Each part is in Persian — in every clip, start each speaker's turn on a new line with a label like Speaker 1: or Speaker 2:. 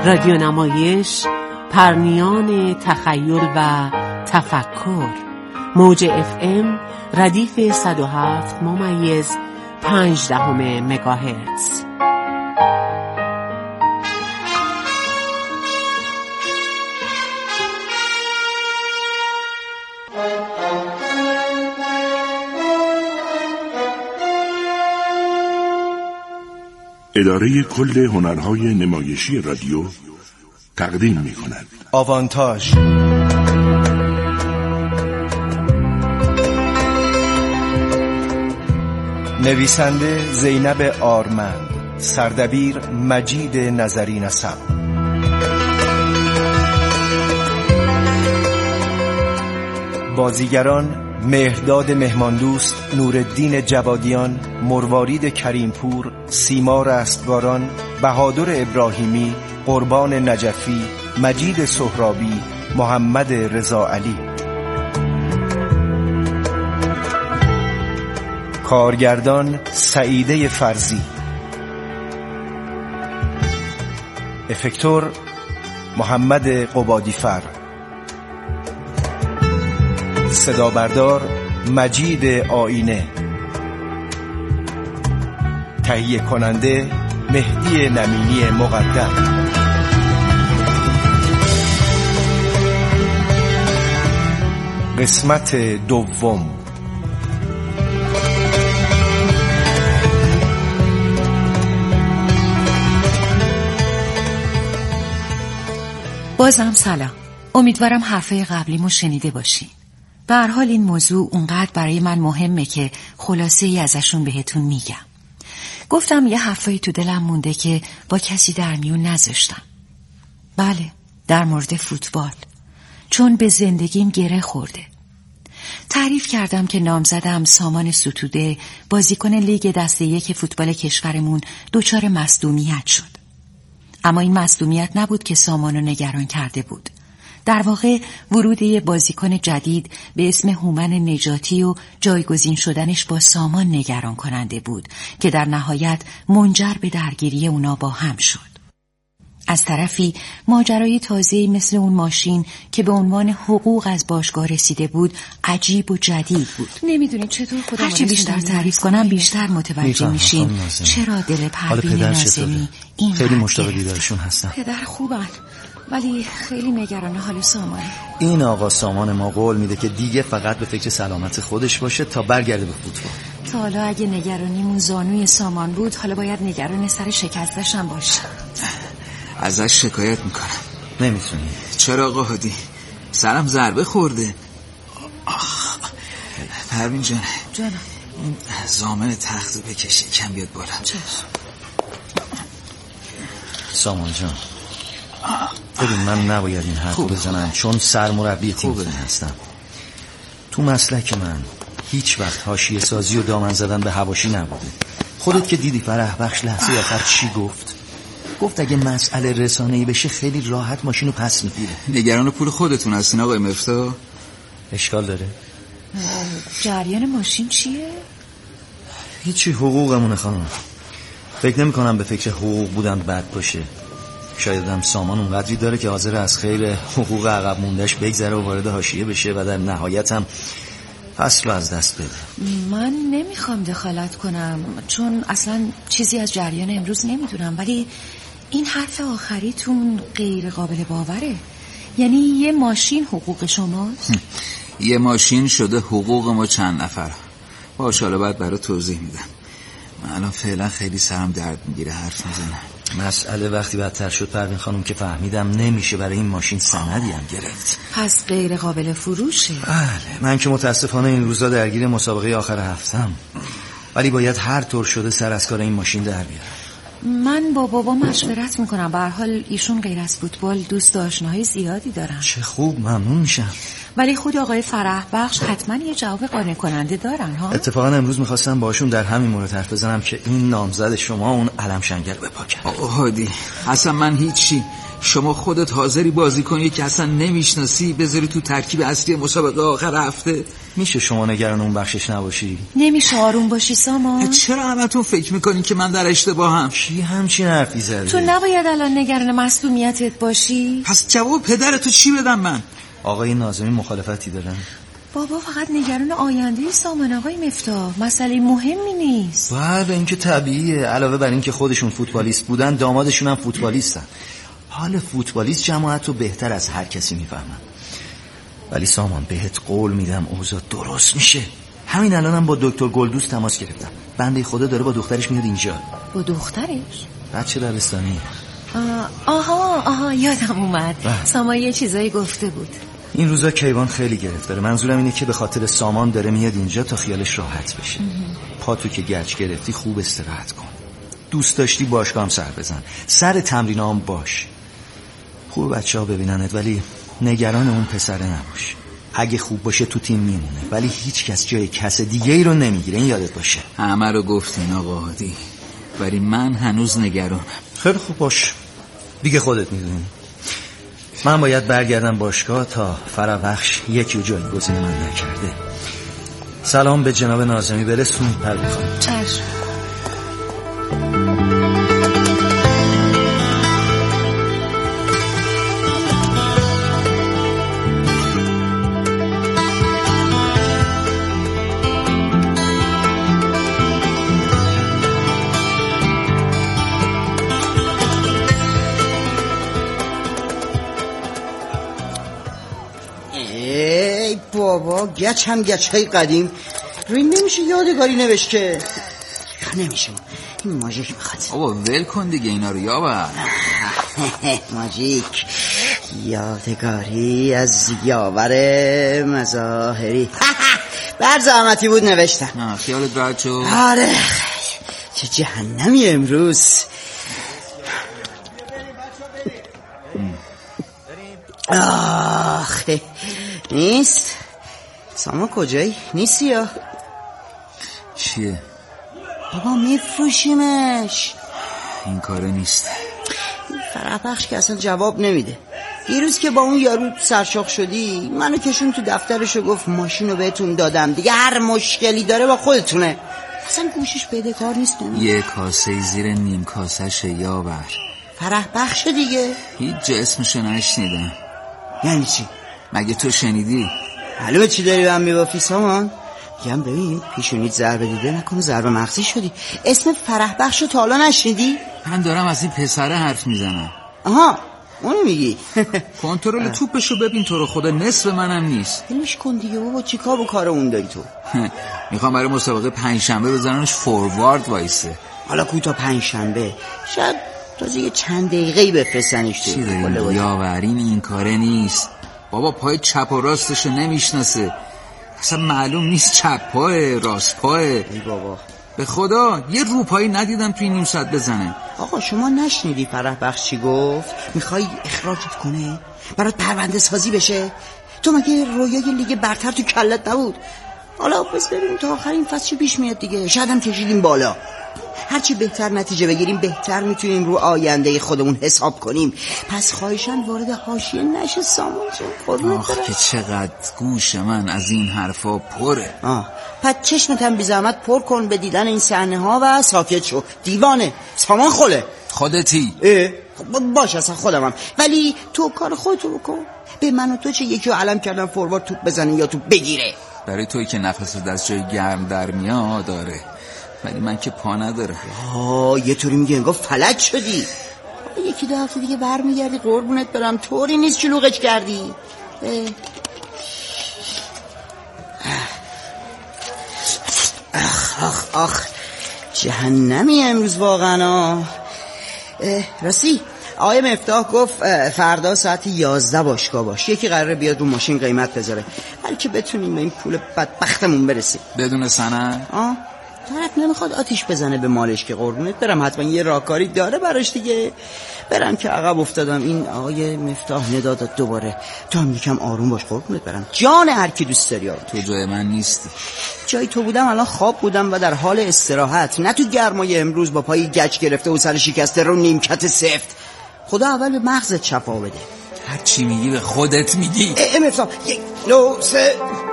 Speaker 1: رادیو نمایش، پرنیان تخیل و تفکر. موج FM ردیف 107.5 مگاهرتز.
Speaker 2: اداره کل هنرهای نمایشی رادیو تقدیم می‌کند.
Speaker 3: آوانتاژ. نویسنده زینب آرمند، سردبیر مجید نظری نسب. بازیگران: مهرداد مهماندوست، نورالدین جوادیان، مروارید کریمپور، سیما رستگاران، بهادر ابراهیمی، قربان نجفی، مجید سهرابی، محمد رضا علی. کارگردان: سعیده فرزی. افکتور: محمد قبادیفر. صدا بردار: مجید آینه. تهیه کننده: مهدی نمینی مقدم. قسمت دوم.
Speaker 4: بازم سلام. امیدوارم حرفای قبلیمو شنیده باشین. به هر حال این موضوع اونقدر برای من مهمه که خلاصه ای ازشون بهتون میگم. گفتم یه حرفایی تو دلم مونده که با کسی در میون نذاشتم. بله، در مورد فوتبال، چون به زندگیم گره خورده. تعریف کردم که نامزدم سامان ستوده، بازیکن لیگ دسته یک فوتبال کشورمون، دچار مصدومیت شد. اما این مصدومیت نبود که سامانو نگران کرده بود. در واقع ورود یه بازیکن جدید به اسم هومن نجاتی و جایگزین شدنش با سامان نگران کننده بود که در نهایت منجر به درگیری اونا با هم شد. از طرفی ماجرای تازه‌ای مثل اون ماشین که به عنوان حقوق از باشگاه رسیده بود عجیب و جدید بود.
Speaker 5: نمیدونی چطور خودم
Speaker 4: هرچی بیشتر تعریف کنم بیشتر متوجه میشین چرا دل پروین ناظمی این
Speaker 3: خیلی مشتاق دیدارشون هستم.
Speaker 5: پدر خوبن ولی خیلی نگران حال سامانه.
Speaker 3: این آقا سامان ما قول میده که دیگه فقط به فکر سلامت خودش باشه تا برگرده به فوتبال.
Speaker 4: تا حالا اگه نگرانیمون زانوی سامان بود، حالا باید نگران سر شکستش هم باشه.
Speaker 6: ازش شکایت میکنم.
Speaker 3: نمیتونی.
Speaker 6: چرا آقا هادی؟ سرم ضربه خورده. پروین جانم این زامن تخت بکشی کم بیاد بالا.
Speaker 3: سامان جان ببین، من نباید این حرف بزنم چون سرمربی تیم هستم. تو مسلک من هیچ وقت حاشیه سازی و دامن زدن به حواشی نبوده. خودت که دیدی فرح بخش لحظه آخر چی گفت اگه مسئله رسانه‌ای بشه خیلی راحت ماشینو پس میگیره.
Speaker 6: نگران پول خودتون هستین آقای مفتاح؟
Speaker 3: اشکال داره؟
Speaker 4: جریان ماشین چیه؟
Speaker 3: هیچی، حقوقمونه خانم. فکر نمی کنم به فکر حقوق بودن بد باشه. شاید هم سامان اونقدری داره که حاضر از خیر حقوق عقب موندهش بگذره و وارد حاشیه بشه و در نهایت هم فصل از دست بده.
Speaker 4: من نمیخوام دخالت کنم چون اصلا چیزی از جریان امروز نمیدونم، ولی این حرف آخریتون غیر قابل باوره. یعنی یه ماشین حقوق شماست؟
Speaker 6: یه ماشین شده حقوق ما چند نفر. باشه حالا بعد برای توضیح میدم. من الان فعلا خیلی سرم درد میگیره حرف میزنم.
Speaker 3: مسئله وقتی بدتر شد پروین خانم که فهمیدم نمیشه برای این ماشین سندی هم گرفت.
Speaker 4: پس غیر قابل فروشه؟
Speaker 3: بله، من که متاسفانه این روزا درگیر مسابقه آخر هفتم، ولی باید هر طور شده سر از کار این ماشین در بیارم.
Speaker 4: من با بابا مشورت میکنم. به هر حال ایشون غیر از فوتبال دوست و آشناهای زیادی دارن.
Speaker 3: چه خوب، ممنون میشم.
Speaker 4: ولی خود آقای فرح بخش حتما یه جواب قانع کننده دارن ها.
Speaker 3: اتفاقا امروز میخواستم باشون در همین مورد حرف بزنم که این نامزد شما اون علم شنگل بپاکن.
Speaker 6: هادی اصلا من هیچی، شما خودت حاضری بازی کنی که اصلا نمیشناسی بذاری تو ترکیب اصلی مسابقه آخر هفته؟
Speaker 3: میشه شما نگران اون بخشش نباشی؟
Speaker 4: نمیشه آروم باشی سامان؟
Speaker 6: چرا همتون فکر میکنین که من در اشتباهم؟
Speaker 3: کی همچین حرفی زده؟
Speaker 4: تو نباید الان نگران مصدومیتت باشی؟
Speaker 6: پس جواب پدرتو چی بدم من؟
Speaker 3: آقای ناظمی مخالفتی دارن؟
Speaker 4: بابا فقط نگران آینده سامان آقای مفتاح، مسئله مهمی نیست.
Speaker 3: بله این که طبیعیه، علاوه بر این که خودشون فوتبالیست بودن دامادشون هم فوتبالیستن. حال فوتبالیست جماعت رو بهتر از هر کسی میفهمن. ولی سامان بهت قول میدم اوضاع درست میشه. همین الانم با دکتر گلدوست تماس گرفتم. بنده خدا داره با دخترش میاد اینجا.
Speaker 4: با دخترش؟
Speaker 3: بچه دبستانی.
Speaker 4: آها یادم اومد. سامان یه چیزایی گفته بود.
Speaker 3: این روزا کیوان خیلی گرفت داره. منظورم اینه که به خاطر سامان داره میاد اینجا تا خیالش راحت بشه. پاتو که گچ گرفتی خوب استراحت کن. دوست داشتی باشگاه هم سر بزن، سر تمرین هم باش. خوب بچه ها ببیننت ولی نگران اون پسره نباش. اگه خوب باشه تو تیم میمونه ولی هیچ کس جای کس دیگه ای رو نمیگیره، این یادت باشه.
Speaker 6: همه رو گفتین آقا هادی ولی من هنوز نگرانم.
Speaker 3: خیلی خوب باش دیگه، خودت میدونی. من باید برگردم باشگاه تا فرابخش یکی جایگزین من نکرده. سلام به جناب ناظمی برسونید پروین خانم.
Speaker 4: چشم.
Speaker 7: بابا گچ هم گچهای قدیم روی نمیشه یادگاری نوشت که نمیشه. این ماژیک میخواد.
Speaker 6: بابا ول کن دیگه اینا رو یاور.
Speaker 7: ماژیک یادگاری از یاور مظاهری. بر زحمتی بود نوشتم.
Speaker 6: نه خیالت راحت شد؟
Speaker 7: آره چه جهنمی امروز. آخه نیست. سامان کجایی؟ نیستی یا؟
Speaker 6: چیه؟
Speaker 7: بابا میفروشیمش.
Speaker 6: این کاره نیست.
Speaker 7: فرح بخش که اصلا جواب نمیده. دیروز که با اون یارو سرشاخ شدی منو کشون تو دفترشو گفت ماشینو بهتون دادم دیگه هر مشکلی داره با خودتونه. اصلا گوشش بده کار نیست.
Speaker 6: یه کاسه زیر نیم کاسه یاور.
Speaker 7: فرح بخش دیگه.
Speaker 6: هیچ جا اسمشو نشنیدم.
Speaker 7: یعنی چی؟
Speaker 6: مگه تو شنیدی؟
Speaker 7: معلومه چی داری به هم میبافی سامان؟ میگم ببین پیشونیت ضربه دیده نکنه ضربه مغزی شدی. اسم فرح بخشو تا حالا نشنیدی؟
Speaker 6: من دارم از این پسره حرف میزنم.
Speaker 7: آها اونو میگی.
Speaker 6: کنترل توپشو ببین تو رو خدا نصف منم نیست.
Speaker 7: علمش کن دیگه بابا چیکار با کار اون داری تو؟
Speaker 6: میخوام برای مسابقه پنجشنبه بزننش فوروارد وایسه.
Speaker 7: حالا کوتا پنجشنبه شاید تازه یه چند دقیقه‌ای بفرستنش تو.
Speaker 6: چی داریم یاورین این کاره نیست. بابا پای چپ و راستشو نمیشناسه. اصلا معلوم نیست چپ پای راست پای.
Speaker 7: ای بابا
Speaker 6: به خدا یه روپایی ندیدم توی نیم ساعت بزنه.
Speaker 7: آقا شما نشنیدی فرح بخش چی گفت؟ میخوای اخراجت کنه؟ برات پرونده سازی بشه؟ تو مگه رویای لیگ برتر تو کلت نبود؟ حالا بس ببینیم تا آخرین فصل چی پیش میاد دیگه. شاید هم کشیدیم بالا. هرچی بهتر نتیجه بگیریم بهتر میتونیم رو آینده خودمون حساب کنیم. پس خواهشاً وارد حاشیه نشه سامان جون.
Speaker 6: آخ که چقدر گوش من از این حرفا پره.
Speaker 7: پس چشمتم بی زحمت پر کن به دیدن این صحنه ها و ساکت شو. دیوانه سامان خله.
Speaker 6: خودتی؟
Speaker 7: باش اصلا خودمم. ولی تو کار خودتو بکن. به من و تو چه یکی رو علم کردن فوروارد توپ بزنه یا توپ بگیره.
Speaker 6: برای توی که نفست از جای گرم در میاد داره، ولی من که پا نداره.
Speaker 7: یه طوری میگه انگار فلج شدی. یکی دو هفته دیگه برمیگردی قربونت برم. طوری نیست شلوغش کردی. آخ جهنمی امروز واقعا. راستی آقای مفتاح گفت فردا ساعت 11 باشگاه باش. یکی قراره بیاد رو ماشین قیمت بذاره بلکه بتونیم به این پول بدبختمون برسیم.
Speaker 6: بدون سند؟
Speaker 7: طرف نمیخواد آتیش بزنه به مالش که قربونت برم، حتما یه راهکاری داره براش دیگه. برم که عقب افتادم. این آقای مفتاح ندا داد دوباره. تو هم یکم آروم باش قربونت برم، جان هر کی دوست داری.
Speaker 6: تو جای من نیستی.
Speaker 7: جای تو بودم الان خواب بودم و در حال استراحت، نه تو گرمای امروز با پای گچ گرفته و سر شکسته رو نیمکت سفت. خدا اول به مغزت شفا بده.
Speaker 6: هر چی میگی به خودت میگی.
Speaker 7: مفتاح 1 2 3.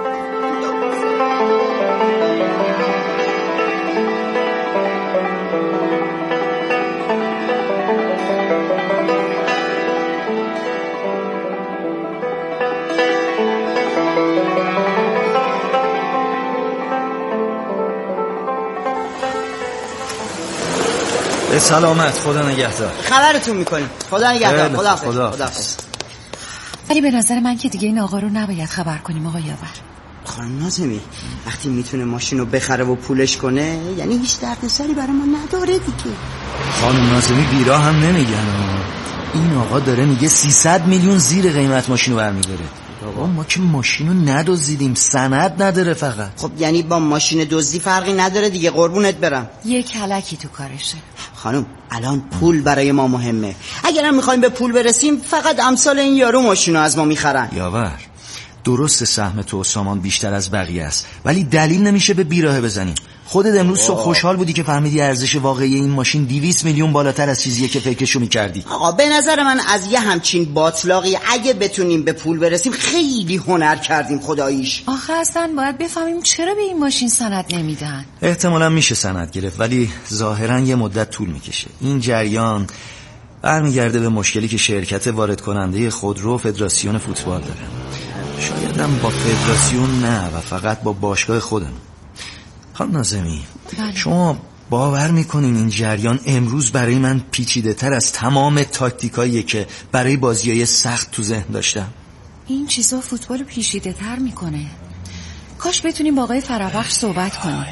Speaker 3: به سلامت. خدا نگهدار.
Speaker 7: خبرتون میکنیم. خدا نگهدار. خداحافظ.
Speaker 4: ولی به نظر من که دیگه این آقا رو نباید خبر کنیم آقا یاور.
Speaker 7: خانم ناظمی وقتی میتونه ماشین رو بخره و پولش کنه یعنی هیچ دردسری برای ما نداره دیگه.
Speaker 3: خانم ناظمی بیرا هم نمیگن. این آقا داره میگه 300 میلیون زیر قیمت ماشین رو برمیداره. آقا ما که ماشین رو ندزدیدیم، سند نداره فقط.
Speaker 7: خب یعنی با ماشین دزدی فرقی نداره دیگه قربونت برم.
Speaker 4: یه کلکی تو کارشه.
Speaker 7: خانم الان پول برای ما مهمه. اگرم میخوایم به پول برسیم فقط امثال این یارو ماشین رو از ما میخرن.
Speaker 3: یاور درست سهم تو و سامان بیشتر از بقیه است، ولی دلیل نمیشه به بیراهه بزنیم. خودت امروز صبح خوشحال بودی که فهمیدی ارزش واقعی این ماشین 200 میلیون بالاتر از چیزیه که فکرشو میکردی.
Speaker 7: آقا به نظر من از یه همچین باطلاقی اگه بتونیم به پول برسیم خیلی هنر کردیم خداییش.
Speaker 4: آخه اصلا باید بفهمیم چرا به این ماشین سند نمیدن.
Speaker 3: احتمالا میشه سند گرفت ولی ظاهرا یه مدت طول میکشه. این جریان برمیگرده به مشکلی که شرکت وارد کننده خودرو فدراسیون فوتبال داره. شاید هم با فدراسیون نه و فقط با باشگاه خودم. خانم ناظمی شما باور میکنین این جریان امروز برای من پیچیده تر از تمام تاکتیکاییه که برای بازیای سخت تو ذهن داشتم.
Speaker 4: این چیزا فوتبال پیچیده تر میکنه. کاش بتونیم با آقای فرابخش صحبت کنیم.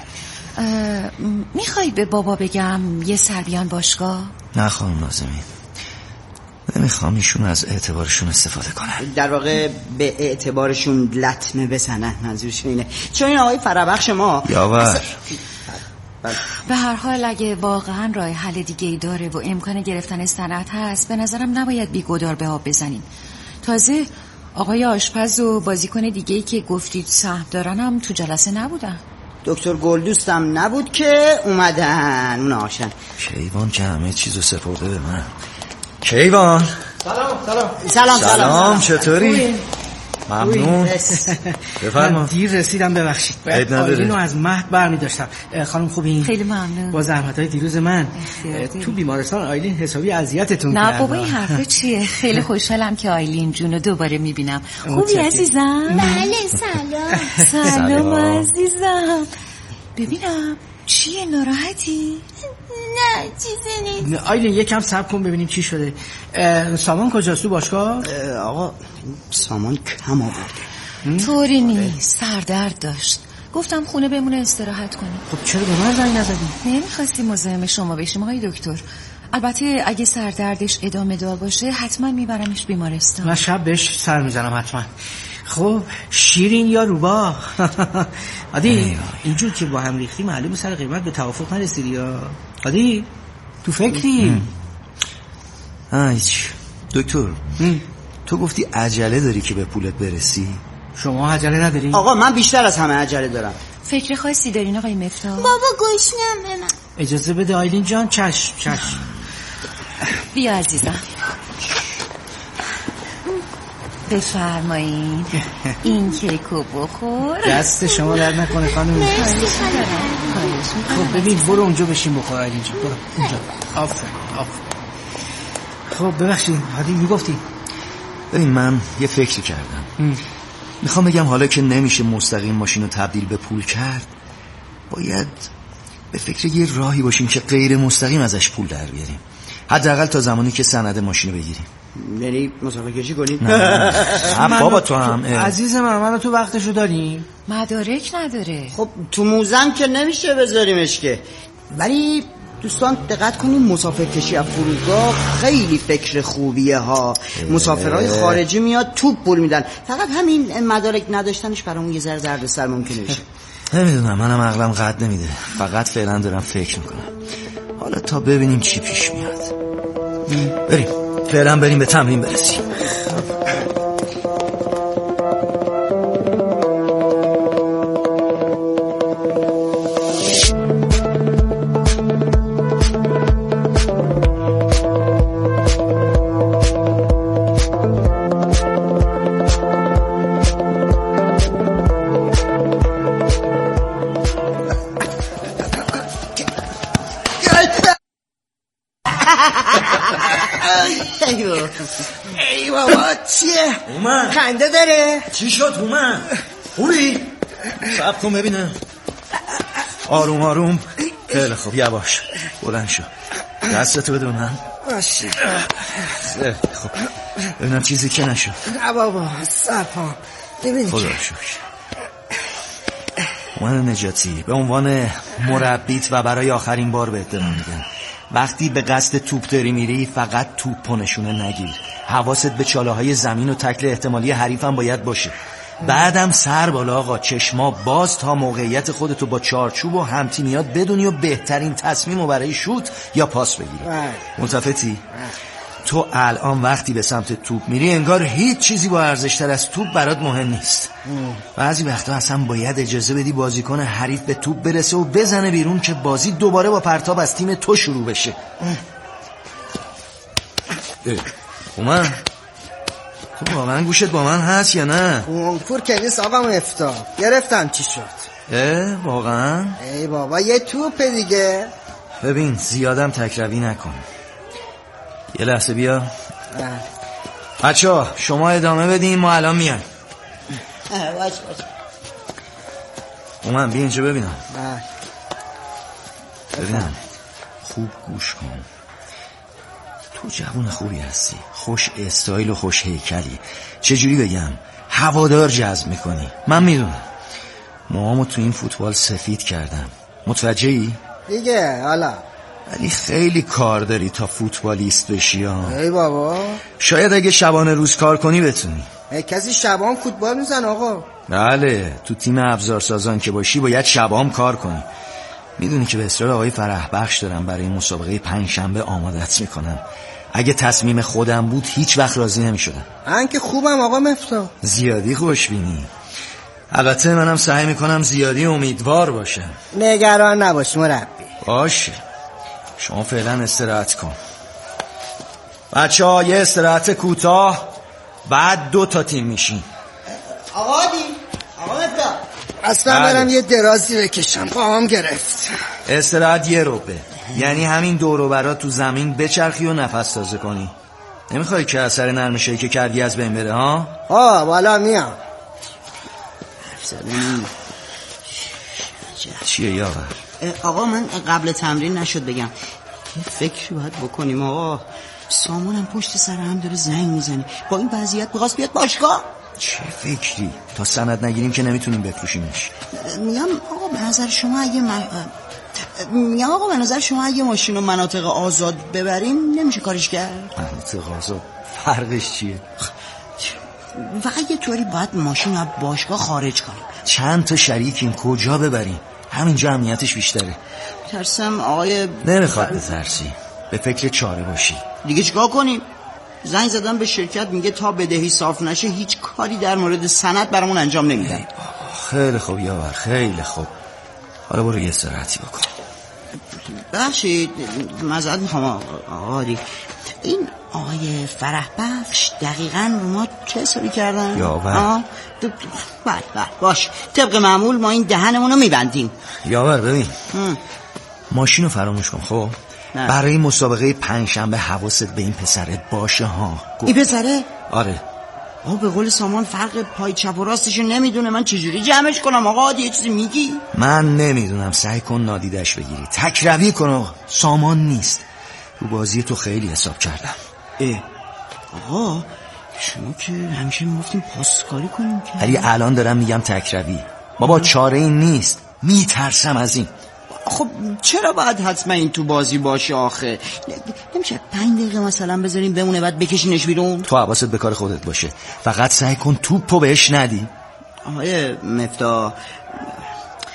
Speaker 4: میخوای به بابا بگم یه سر بیان باشگاه؟
Speaker 3: نه خانم ناظمی نمیخوام ایشون از اعتبارشون استفاده کنن.
Speaker 7: در واقع به اعتبارشون لطمه بزنن منظورشون اینه. چون این آقای فرابخش ما
Speaker 3: یاور
Speaker 4: به هر حال اگه واقعا راه حل دیگه‌ای داره و امکان گرفتن سند هست به نظرم نباید بی‌گدار به آب بزنیم. تازه آقای آشپز و بازیکن دیگه‌ای که گفتید سهم دارن هم تو جلسه نبودن.
Speaker 7: دکتر گلدوستم نبود که اومدن اون آشن.
Speaker 3: کیوان که همه چیزو سپرده به من. کیوان
Speaker 7: سلام
Speaker 3: چطوری؟ ممنون. بفرما.
Speaker 8: دیر رسیدم ببخشید. آیلینو از مهد برمی داشتم. خانم خوبین؟
Speaker 4: خیلی ممنون.
Speaker 8: با زحمت‌های دیروز من تو بیمارستان آیلین حسابی اذیتتون کرد.
Speaker 4: نه بابا این حرفا چیه؟ خیلی خوشحالم که آیلین جونو دوباره میبینم. خوبی عزیزم؟
Speaker 9: بله
Speaker 4: سلام عزیزم. ببینم چیه ناراحتی؟
Speaker 9: نه چیزی نیست.
Speaker 8: آیلین یکم صبر کن ببینیم چی شده. سامان کجاست تو باشگاه؟
Speaker 7: آقا سامان کم آورده.
Speaker 4: طوری نیست، سردرد داشت. گفتم خونه بمونه استراحت کنه.
Speaker 8: خب چرا به من زنگ نزدی؟
Speaker 4: نمیخواستی مزاحم شما بشیم آقای دکتر. البته اگه سردردش ادامه دار باشه حتما میبرمش بیمارستان.
Speaker 8: من شب بهش سر میزنم حتما. خب شیرین یا روبا؟ عادی اینجور که با هم ریختی معلومه سر قیمت به توافق نرسیدی یا عادی تو فکری؟
Speaker 3: هیچ. دکتر تو گفتی عجله داری که به پولت برسی؟
Speaker 8: شما عجله نداری؟
Speaker 7: آقا من بیشتر از همه عجله دارم.
Speaker 4: فکر خاصی دارین آقای مفتاح؟
Speaker 9: بابا گوشیم به من.
Speaker 8: اجازه بده آیلین جان. چشم
Speaker 4: بیا عزیزم بفرمایین. این کیکو بخور.
Speaker 8: دست شما درد نکنه خانم. خب ببین برو اونجا بشین بخور آیلین جان. برو اونجا. آفرین. خب ببخشید هادی میگفتی؟
Speaker 3: ببین من یه فکری کردم. میخوام بگم حالا که نمیشه مستقیم ماشین رو تبدیل به پول کرد باید به فکر یه راهی باشیم که غیر مستقیم ازش پول در بیاریم، حداقل تا زمانی که سند ماشین رو بگیریم.
Speaker 7: یعنی مسافر کشی کنیم؟
Speaker 3: نه بابا تو هم
Speaker 8: عزیز من تو وقتشو داریم؟
Speaker 4: مدارک نداره.
Speaker 7: خب تو موزم که نمیشه بذاریمش که. ولی دوستان دقت کنیم مسافر کشی از فرودگاه خیلی فکر خوبیه ها. مسافرهای خارجی میاد توپ پول میدن. فقط همین مدارک نداشتنش برامون یه ذره دردسر ممکنه بشه.
Speaker 3: نمیدونم، منم عقلم قد نمیده. فقط فعلا دارم فکر میکنم. حالا تا ببینیم چی پیش میاد. بریم فعلا بریم به تمرین برسیم.
Speaker 7: ای بابا چیه؟
Speaker 3: اومن
Speaker 7: خنده داره؟
Speaker 3: چی شد اومن؟ خوبی؟ صبر کن ببینم. آروم آروم. خیلی خوب یواش. بلند شو. دستتو بده من.
Speaker 7: باشه.
Speaker 3: خب ببینم چیزی که نشد.
Speaker 7: نه بابا صبر ببین.
Speaker 3: خدا شکر. اومن نجاتی، به عنوان مربیت و برای آخرین بار بهت دارم میگم، وقتی به قصد توپ داری میری فقط توپو نشونه نگیر. حواست به چاله‌های زمین و تکل احتمالی حریفم باید باشه. بعدم سر بالا آقا، چشما باز تا موقعیت خودتو با چارچوب و همتیمیات بدونی و بهترین تصمیمو برای شوت یا پاس بگیری. ملتفتی؟ تو الان وقتی به سمت توپ میری انگار هیچ چیزی با ارزشتر از توپ برات مهم نیست. بعضی وقتا اصلا باید اجازه بدی بازیکن حریف به توپ برسه و بزنه بیرون که بازی دوباره با پرتاب از تیم تو شروع بشه. اومن تو واقعا گوشت با من هست یا نه؟
Speaker 7: کنکور که نیست آقا مفتاح. گرفتم چی شد؟
Speaker 3: واقعا؟
Speaker 7: ای بابا یه توپ دیگه.
Speaker 3: ببین زیادم تکروی نکن. یه لحظه بیا. بچه‌ها شما ادامه بدین، ما الان میایم.
Speaker 7: باش
Speaker 3: اومن بیا اینجا ببینم. ببینم خوب گوش کن. تو جوون خوبی هستی، خوش استایل و خوش هیکلی. چجوری بگم، هوادار جذب میکنی. من میدونم موهامو تو این فوتبال سفید کردم، متوجهی؟
Speaker 7: دیگه حالا
Speaker 3: ولی خیلی کار داری تا فوتبالیست بشی ها.
Speaker 7: ای بابا
Speaker 3: شاید اگه شبانه روز کار کنی بتونی.
Speaker 7: کسی شبان فوتبال میزن آقا؟
Speaker 3: بله، تو تیم ابزارسازان که باشی باید شبام کار کنی. میدونی که به اصرار آقای فرح بخش دارم برای مسابقه پنجشنبه آمادت میکنم. اگه تصمیم خودم بود هیچ وقت راضی نمیشدم.
Speaker 7: من که خوبم آقا مفتاح.
Speaker 3: زیادی خوشبینی. البته منم سعی میکنم زیادی امیدوار باشم.
Speaker 7: نگران نباش مربی.
Speaker 3: باشه، شما فعلا استراحت کن. بچه‌ها یه استراحت کوتاه، بعد 2 تا تیم میشین.
Speaker 7: آقا مفتاح اصلا برم یه درازی بکشم، پاهم گرفت.
Speaker 3: استراحت 1 ربع، یعنی همین دور و برات تو زمین بچرخی و نفس تازه کنی. نمیخوای که اثر نرمشایی که کردی از بین بره ها؟
Speaker 7: بالا میام.
Speaker 3: چیه یاور؟
Speaker 7: آقا من قبل تمرین نشد بگم یه فکری باید بکنیم آقا. سامانم پشت سر هم داره زنگ میزنه، با این وضعیت بخواست بیاد باشگاه.
Speaker 3: چه فکری؟ تا سند نگیریم که نمیتونیم بفروشیمش.
Speaker 7: میگم آقا به نظر شما اگه ماشین رو مناطق آزاد ببریم نمیشه کارش کرد؟
Speaker 3: مناطق آزاد فرقش چیه؟
Speaker 7: فقط یه طوری باید ماشین رو باشگاه خارج کنیم.
Speaker 3: چند تا شریکیم، کجا ببریم؟ همینجا امنیتش بیشتره.
Speaker 7: ترسم آقای
Speaker 3: نمیخواد بترسی، به فکر چاره باشی.
Speaker 7: دیگه چیکار کنیم؟ زنگ زدم به شرکت میگه تا بدهی صاف نشه هیچ کاری در مورد سند برامون انجام نمیدن.
Speaker 3: خیلی خوب یاور، خیلی خوب. حالا برو یه استراحتی بکن.
Speaker 7: بخشید معذرت میخوام آقا این آقای فرح بخش دقیقاً رو ما چه حسابی کردن؟
Speaker 3: یاور
Speaker 7: بله باش، طبق معمول ما این دهنمون رو میبندیم.
Speaker 3: یاور ببین ماشین رو فراموش کن. خب برای مسابقه پنجشنبه حواست به این پسره باشه ها.
Speaker 7: این پسره؟
Speaker 3: آره.
Speaker 7: به قول سامان فرق پای چپ و راستشو نمیدونه، من چجوری جمعش کنم آقا؟ یه چیزی میگی؟
Speaker 3: من نمیدونم، سعی کن نادیدش بگیری، تکروی کن. سامان نیست، رو بازی تو خیلی حساب کردم.
Speaker 7: آقا شما که همیشه میگفتیم پاسکاری کنیم که.
Speaker 3: ولی الان دارم میگم تکروی. بابا چاره این نیست، میترسم از این.
Speaker 7: خب چرا باید حتما این تو بازی باشه آخه؟ نمیشه 5 دقیقه مثلا بذاریم بمونه بعد بکشینش بیرون؟
Speaker 3: تو حواست به کار خودت باشه، فقط سعی کن توپو بهش ندی.
Speaker 7: آقای مفتاح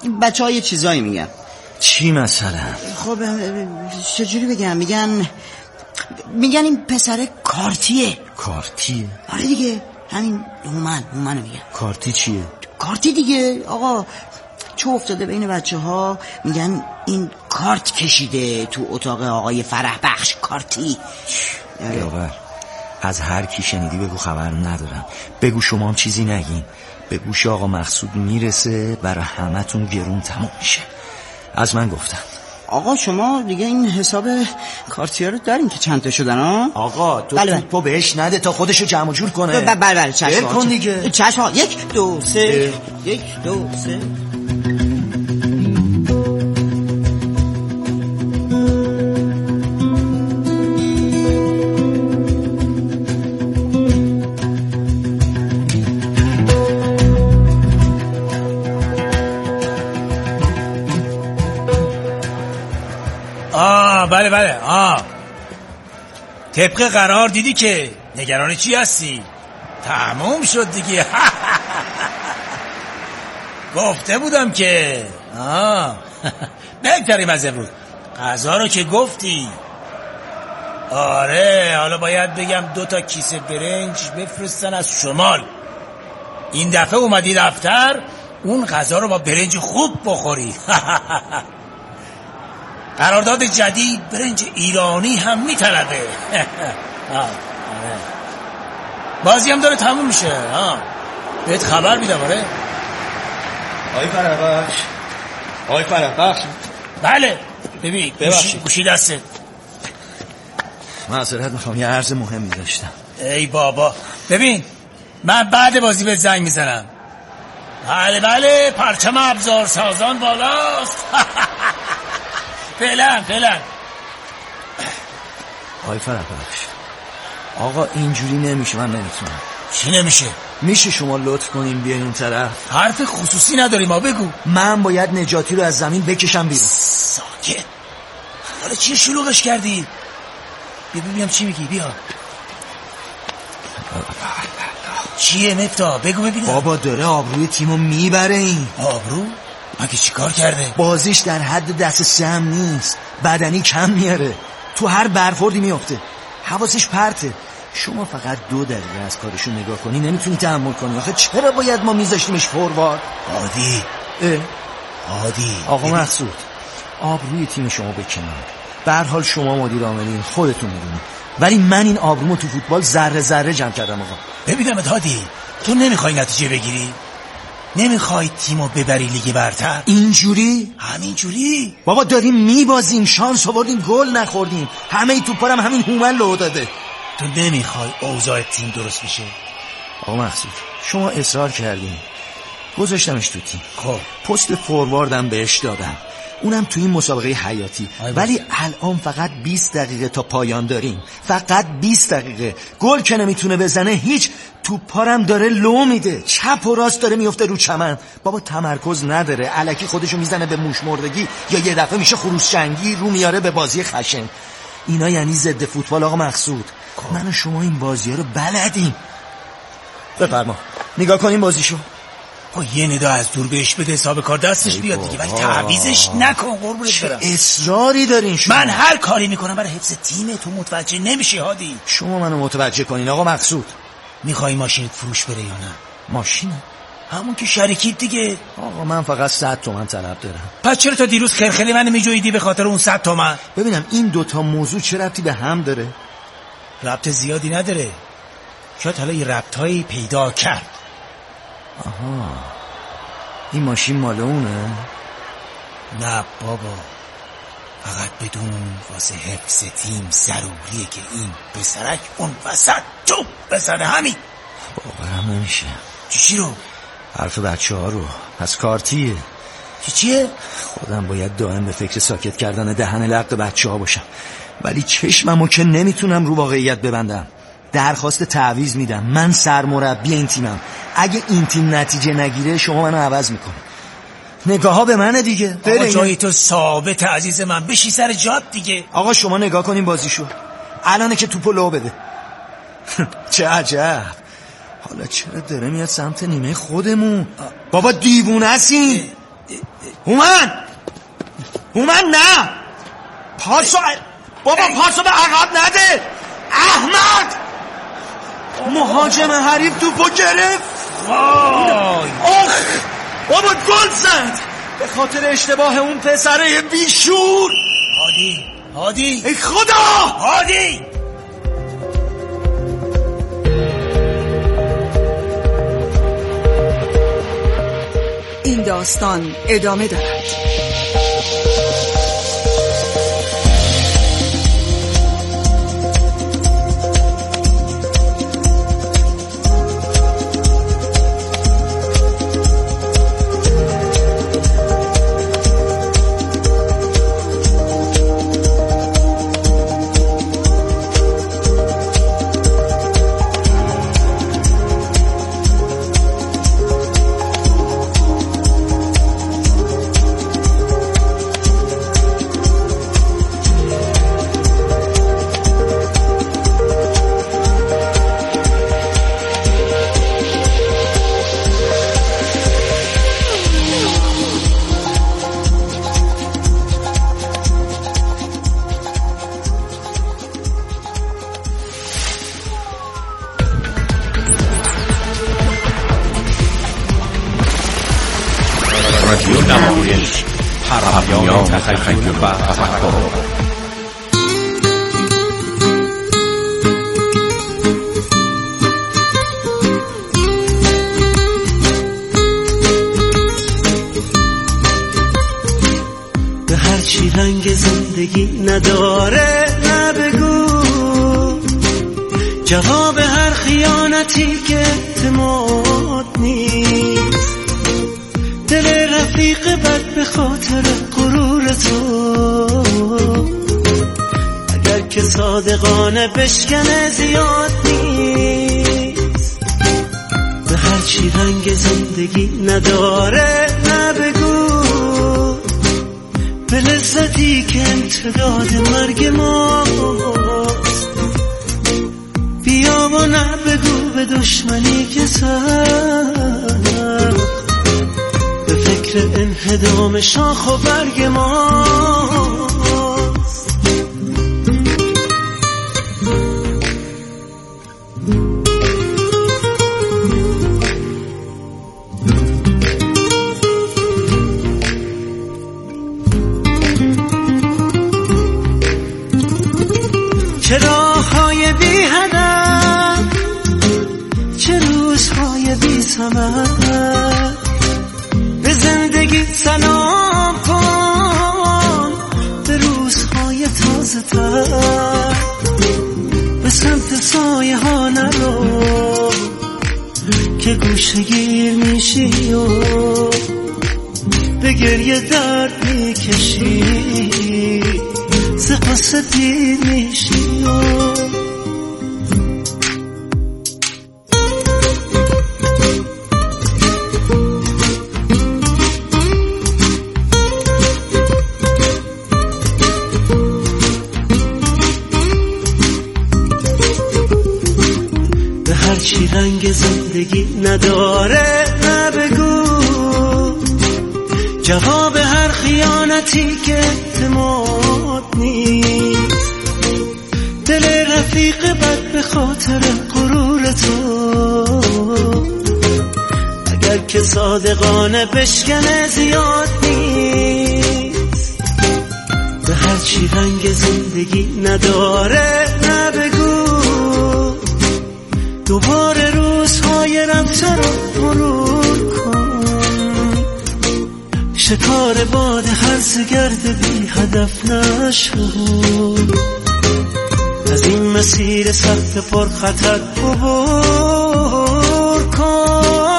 Speaker 7: بچه‌ها یه چیزایی میگن.
Speaker 3: چی مثلا؟
Speaker 7: خب چجوری بگم؟ میگن این پسر کارتیه.
Speaker 3: کارتیه؟
Speaker 7: آره دیگه، همین هومنو میگن.
Speaker 3: کارتی چیه؟
Speaker 7: کارتی دیگه آقا، چه افتاده بین بچه‌ها، میگن این کارت کشیده تو اتاق آقای فرح بخش. کارتی
Speaker 3: یاور، از هر کی شنیدی بگو خبر ندارم. بگو شما هم چیزی نگین. به گوش آقا مقصود میرسه، برای همتون گرون تموم میشه. از من گفتن.
Speaker 7: آقا شما دیگه این حساب کارتیا رو دارین که چند تا شدن ها؟
Speaker 3: آقا تو توپو بهش نده تا خودشو جمع جور کنه.
Speaker 7: بله چشم
Speaker 3: کن دیگه.
Speaker 7: چشم 1 2 3 1 2 3.
Speaker 10: بله طبق قرار دیدی که نگران چی هستی؟ تموم شد دیگه. گفته بودم که بهترین مزه بود. غذا رو که گفتی. آره حالا باید بگم 2 تا کیسه برنج بفرستن از شمال. این دفعه اومدی دفتر اون غذا رو با برنج خوب بخوری. قرارداد جدید برنج ایرانی هم میطلبه. بازی هم داره تموم میشه. بهت خبر میدم. آره
Speaker 3: آقای فرهبخش.
Speaker 10: بله ببین گوشی دستت.
Speaker 3: معذرت میخوام، یه عرض مهمی داشتم.
Speaker 10: ای بابا ببین من بعد بازی به زنگ میزنم. بله پرچم ابزار سازان بالاست. فعلا
Speaker 3: آقای فرهبخش، آقا اینجوری نمیشه، من نمیتونم.
Speaker 10: چی نمیشه؟
Speaker 3: میشه شما لطف کنین بیاین اون طرف؟
Speaker 10: حرف خصوصی نداری ما بگو.
Speaker 3: من باید نجاتی رو از زمین بکشم بیرون.
Speaker 10: ساکت. حالا چی شلوغش کردی؟ ببینم چی میگی. بیا. چیه مفتا؟ بگو ببینم.
Speaker 3: بابا داره آبروی تیمو میبره. این
Speaker 10: آبرو؟ مگه چی کار کرده؟
Speaker 3: بازیش در حد دست سم نیست، بدنی کم میاره، تو هر برخوردی میافته، حواسش پرته. شما فقط 2 دقیقه از کارشو نگاه کنی نمیتونی تحمل کنی. آخه چرا باید ما میذاشتیمش فوروارد؟
Speaker 10: عادی
Speaker 3: آقا مقصود، آبروی تیم شما بکنید. به هر حال شما مدیر عاملین، خودتون میدونید، ولی من این آبرومو تو فوتبال ذره ذره جمع کردم. آقا
Speaker 10: ببینم هادی، تو نمیخوای نتیجه بگیری؟ نمیخوای تیمو ببری لیگ برتر؟
Speaker 3: اینجوری؟
Speaker 10: همینجوری.
Speaker 3: بابا داریم میبازیم، شانس آوردیم گل نخوردیم، همه ای توپارم همین هومن لو داده.
Speaker 10: تو نمیخوای اوضاع تیم درست بشه؟
Speaker 3: آقا مقصود شما اصرار کردین، گذاشتمش تو تیم.
Speaker 10: خب
Speaker 3: پست فورواردم بهش دادم، اونم تو این مسابقه حیاتی. ولی الان فقط 20 دقیقه تا پایان داریم، فقط 20 دقیقه. گل که نمیتونه بزنه، هیچ. توپارم داره لو میده، چپ و راست داره میفته رو چمن. بابا تمرکز نداره، الکی خودشو میزنه به موش مردگی، یا یه دفعه میشه خروس جنگی رو میاره به بازی خشن. اینا یعنی ضد فوتبال آقا مقصود. من و شما این بازی ها رو بلدیم. بفرما نگاه کنیم بازیشو.
Speaker 10: یه ندا از دور بهش بده، حساب کار دستش بیاد دیگه، ولی تعویزش نکن قربونت برم.
Speaker 3: اصراری دارین شما؟
Speaker 10: من هر کاری میکنم برای حفظ تیم، تو متوجه نمیشی هادی.
Speaker 3: شما منو متوجه کنین آقا مقصود.
Speaker 10: میخوای ماشینت فروش بره یا نه؟
Speaker 3: ماشین؟
Speaker 10: همون که شریکیت دیگه.
Speaker 3: آقا من فقط 100 تومن طلب دارم.
Speaker 10: پس چرا تا دیروز خرخلی منو میجویدی به خاطر اون 100 تومن؟
Speaker 3: ببینم این 2 تا موضوع چه ربطی به هم داره؟
Speaker 10: ربط زیادی نداره، شاید حالا یه ربطایی پیدا کرد.
Speaker 3: آها، این ماشین مال اونه؟
Speaker 10: نه بابا، فقط بدون واسه حفظ تیم ضروریه که این پسرک اون وسط توپ بزنه. همین.
Speaker 3: باورم نمیشه.
Speaker 10: چی رو؟
Speaker 3: حرف بچه ها رو. پس کارتیه.
Speaker 10: چیه؟
Speaker 3: خودم باید دائم به فکر ساکت کردن دهن لق بچه ها باشم، ولی چشممو که نمیتونم رو واقعیت ببندم. درخواست تعویض میدم، من سرمربی این تیمم. اگه این تیم نتیجه نگیره شما منو عوض میکنه. نگاه ها به منه دیگه.
Speaker 10: آقا جای تو ثابت عزیز من، بشی سر جات دیگه.
Speaker 3: آقا شما نگاه کنین بازیشو، الانه که توپو لو بده. چه عجب، حالا چرا داره میاد سمت نیمه خودمون؟ بابا دیوونه هستین؟
Speaker 10: هومن نه پاسو بابا پاسو به عقب نده. احمد مهاجم حریف توپو گرفت. آخ بابا گل زد به خاطر اشتباه اون پسره بیشور. هادی ای خدا هادی.
Speaker 11: این داستان ادامه دارد.
Speaker 12: رادیو نمایش پرنیان تخیل و تفکر.
Speaker 13: به هرچی رنگ زندگی نداره نبگو، جواب هر خیانتی که اعتماد نیست، دل رفیق بد به خاطر غرور تو، اگر که صادقانه بشکنه زیاد نیست. به هرچی رنگ زندگی نداره نبگو، به لذتی که امتداد مرگ ماست، بیا و نبگو به دشمنی که سخت به فکر انهدام شاخ و برگ ماست. چه راه‌های بی هدف، چه روزهای بی ثمر، به زندگی سلام کن، به روزهای تازه تر، به سمت سایه ها نرو که گوشه گیر میشی و به گریه درد میکشی، ز قصه دیر میشی و به هرچی رنگ زندگی نداره نبگو، جواب هر خیانتی که اعتماد نیست، دل رفیق بد به خاطر غرور تو، اگر که صادقانه بشکنه زیاد نیست. به هرچی رنگ زندگی نداره نبگو، دوباره روزهای رفته رو مرور کن، شکار باد هرز گرد بی هدف نشو، از این مسیر سخت پر خطر عبور کن.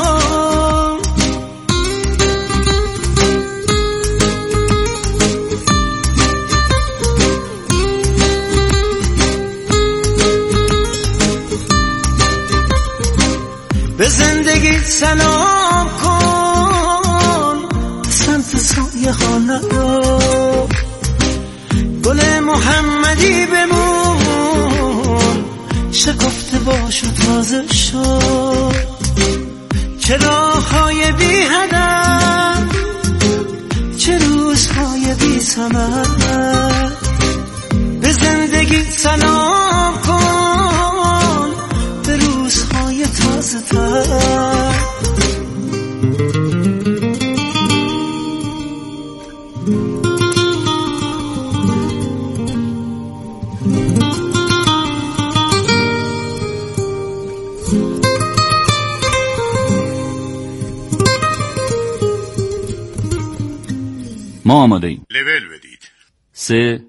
Speaker 13: به زندگی سلام کن، سمت سایه خانه رو، گل محمدی بمون، شکفته باش و تازه شد. چه راه‌های بی هدف، روزهای بی ثمر، به زندگی سلام کن، به روزهای تازه تر.
Speaker 14: ما آماده ایم.
Speaker 2: لول بدید.
Speaker 14: 3